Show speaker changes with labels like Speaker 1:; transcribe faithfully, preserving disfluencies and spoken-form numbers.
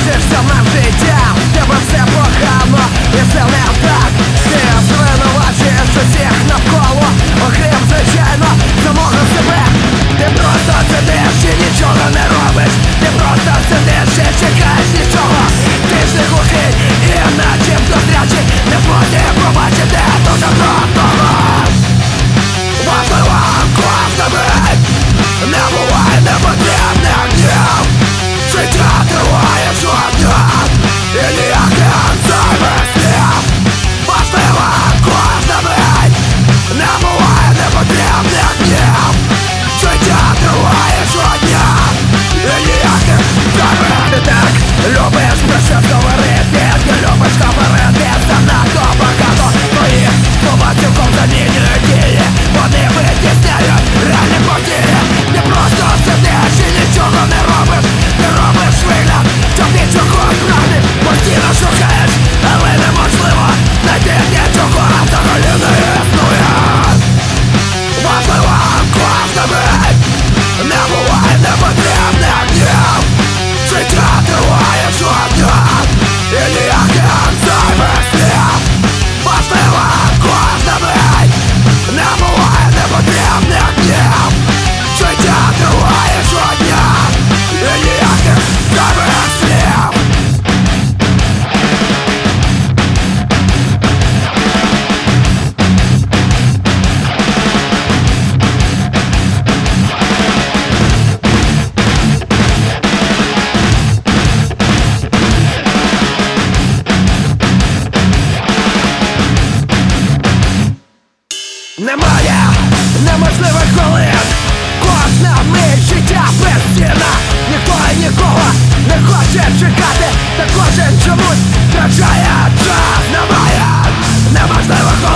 Speaker 1: насолоджуєшся ним життям, тебе все погано, і це не так. Ти звинувачуєш усіх навколо, окрім, звичайно, самого себе. Ти просто сидиш і нічого не робиш. Ти просто сидиш і чекаєш нічого. Ти ж не глухий і начебто зрячий, не зможеш побачити дуже простого. Важливо кожному не буває непотрібних днів. Життя триває жодня і ніяких зайвих слів. Важливо кожному не буває непотрібних днів. Життя триває жодня і ніяких зайвих. Ти так любиш про щось говорити, ти любиш говорити занадто багато. Твої слова цілком замінюють дії, вони витісняють реальні події. Ти просто сидиш і нічого не робиш. Ти робиш вигляд, що ти чогось прагнеш. Постійно шукаєш, але неможливо знайти нічого, взагалі не існує. Важливо кожна мить, не буває непотрібних днів. Життя триває жодня і ніяких зайвих слів. Важливо кожна мить, не буває непотрібних днів. Життя триває жодня і ніяких зайвих слів. Немає неможливих хвилин. Кожна мить життя безцінна. Ніхто і нікого не хоче чекати, та кожен чомусь втрачає час. Немає неможливих хвилин.